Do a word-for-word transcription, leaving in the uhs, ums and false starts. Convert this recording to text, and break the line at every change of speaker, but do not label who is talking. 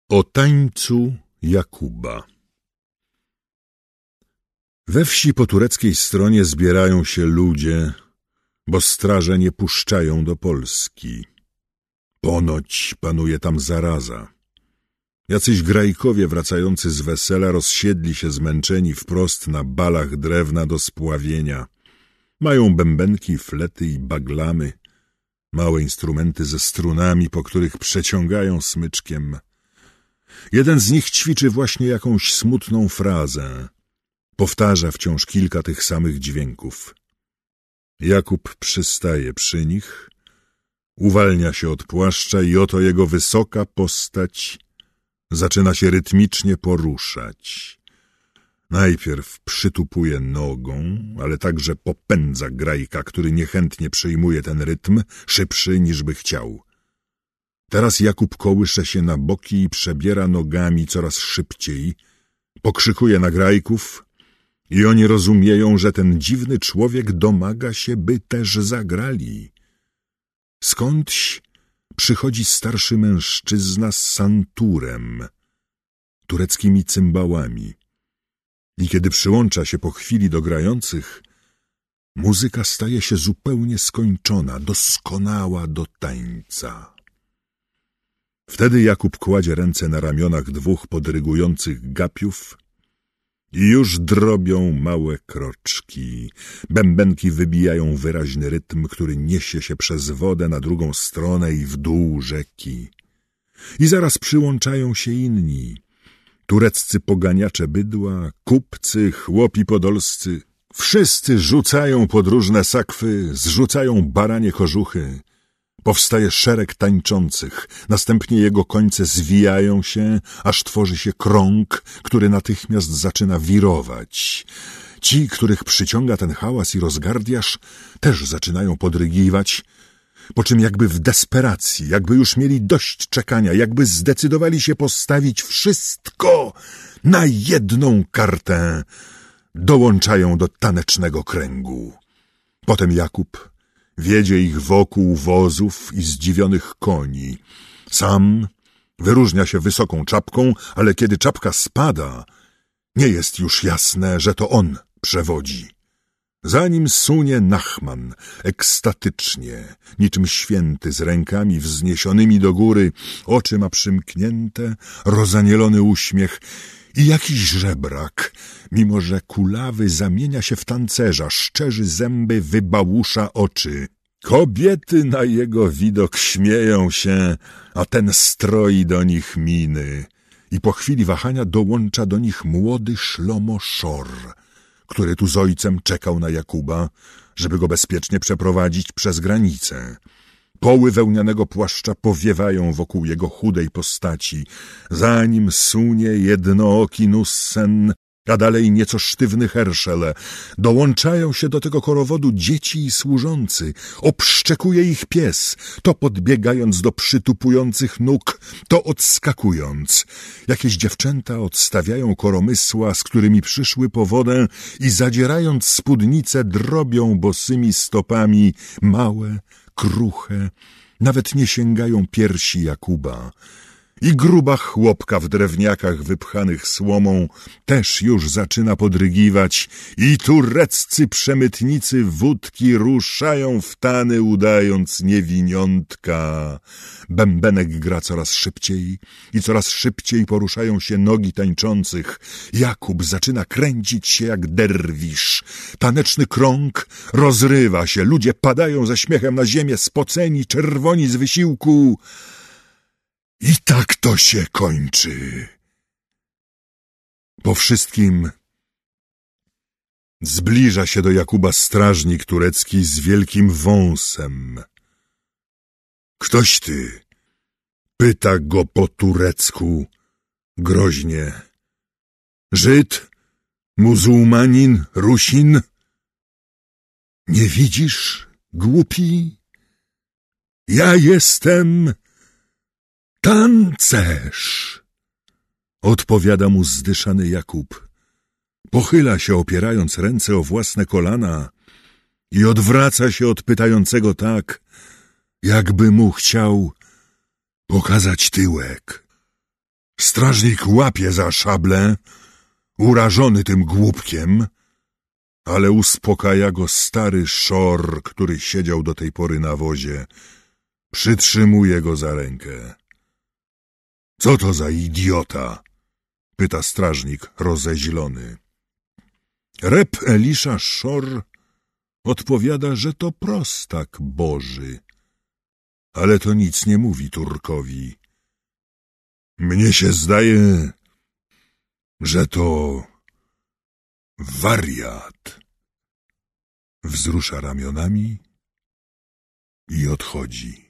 O tańcu Jakuba. We wsi po tureckiej stronie zbierają się ludzie, bo straże nie puszczają do Polski. Ponoć panuje tam zaraza. Jacyś grajkowie wracający z wesela rozsiedli się zmęczeni wprost na balach drewna do spławienia. Mają bębenki, flety i baglamy, małe instrumenty ze strunami, po których przeciągają smyczkiem. Jeden z nich ćwiczy właśnie jakąś smutną frazę. Powtarza wciąż kilka tych samych dźwięków. Jakub przystaje przy nich, uwalnia się od płaszcza i oto jego wysoka postać zaczyna się rytmicznie poruszać. Najpierw przytupuje nogą, ale także popędza grajka, który niechętnie przyjmuje ten rytm, szybszy niż by chciał. Teraz Jakub kołysze się na boki i przebiera nogami coraz szybciej, pokrzykuje na grajków i oni rozumieją, że ten dziwny człowiek domaga się, by też zagrali. Skądś przychodzi starszy mężczyzna z santurem, tureckimi cymbałami. I kiedy przyłącza się po chwili do grających, muzyka staje się zupełnie skończona, doskonała do tańca. Wtedy Jakub kładzie ręce na ramionach dwóch podrygujących gapiów i już drobią małe kroczki. Bębenki wybijają wyraźny rytm, który niesie się przez wodę na drugą stronę i w dół rzeki. I zaraz przyłączają się inni. Tureccy poganiacze bydła, kupcy, chłopi podolscy. Wszyscy rzucają podróżne sakwy, zrzucają baranie kożuchy. Powstaje szereg tańczących, następnie jego końce zwijają się, aż tworzy się krąg, który natychmiast zaczyna wirować. Ci, których przyciąga ten hałas i rozgardiasz, też zaczynają podrygiwać, po czym jakby w desperacji, jakby już mieli dość czekania, jakby zdecydowali się postawić wszystko na jedną kartę, dołączają do tanecznego kręgu. Potem Jakub wiedzie ich wokół wozów i zdziwionych koni. Sam wyróżnia się wysoką czapką, ale kiedy czapka spada, nie jest już jasne, że to on przewodzi. Za nim sunie Nachman, ekstatycznie, niczym święty, z rękami wzniesionymi do góry, oczy ma przymknięte, rozanielony uśmiech i jakiś żebrak, mimo że kulawy zamienia się w tancerza, szczerzy zęby, wybałusza oczy. Kobiety na jego widok śmieją się, a ten stroi do nich miny. I po chwili wahania dołącza do nich młody Szlomo Szor, który tu z ojcem czekał na Jakuba, żeby go bezpiecznie przeprowadzić przez granicę. Poły wełnianego płaszcza powiewają wokół jego chudej postaci. Za nim sunie jednooki Nussen, a dalej nieco sztywny Herszele. Dołączają się do tego korowodu dzieci i służący. Obszczekuje ich pies, to podbiegając do przytupujących nóg, to odskakując. Jakieś dziewczęta odstawiają koromysła, z którymi przyszły po wodę i zadzierając spódnice drobią bosymi stopami małe, kruche, nawet nie sięgają piersi Jakuba. I gruba chłopka w drewniakach wypchanych słomą też już zaczyna podrygiwać i tureccy przemytnicy wódki ruszają w tany, udając niewiniątka. Bębenek gra coraz szybciej i coraz szybciej poruszają się nogi tańczących. Jakub zaczyna kręcić się jak derwisz. Taneczny krąg rozrywa się, ludzie padają ze śmiechem na ziemię, spoceni, czerwoni z wysiłku. I tak to się kończy. Po wszystkim zbliża się do Jakuba strażnik turecki z wielkim wąsem. Ktoś ty? Pyta go po turecku groźnie. Żyd? Muzułmanin? Rusin? Nie widzisz, głupi? Ja jestem tancerz, odpowiada mu zdyszany Jakub. Pochyla się, opierając ręce o własne kolana i odwraca się od pytającego tak, jakby mu chciał pokazać tyłek. Strażnik łapie za szablę, urażony tym głupkiem, ale uspokaja go stary szor, który siedział do tej pory na wozie. Przytrzymuje go za rękę. — Co to za idiota? — pyta strażnik rozeźlony. Reb Elisza Szor odpowiada, że to prostak Boży, ale to nic nie mówi Turkowi. — Mnie się zdaje, że to wariat. Wzrusza ramionami i odchodzi.